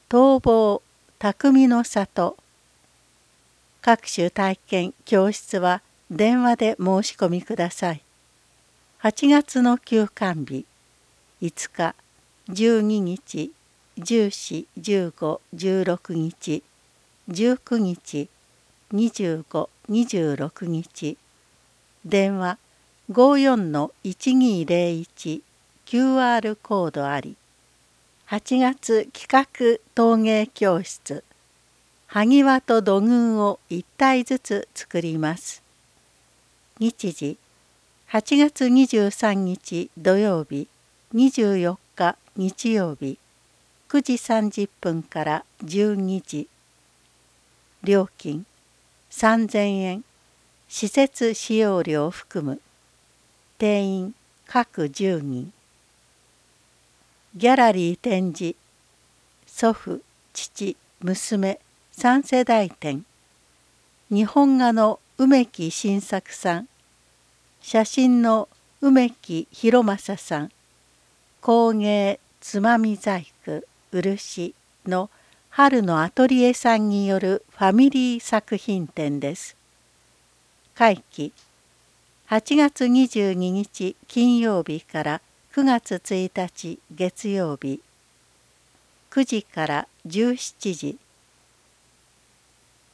逃亡匠の里。各種体験教室は電話で申し込みください。8月の休館日、5日、12日、14、15、16日、19日、25、26日。電話54-1201 QR コードあり。8月企画陶芸教室。埴輪と土偶を1体ずつ作ります。日時8月23日土曜日、24日日曜日、9時30分から12時。料金3000円、施設使用料含む。定員各10人。ギャラリー展示。祖父、父、娘、3世代展。日本画の梅木新作さん。写真の梅木博正さん。工芸つまみ細工漆の春のアトリエさんによるファミリー作品展です。会期8月22日金曜日から9月1日月曜日、9時から17時。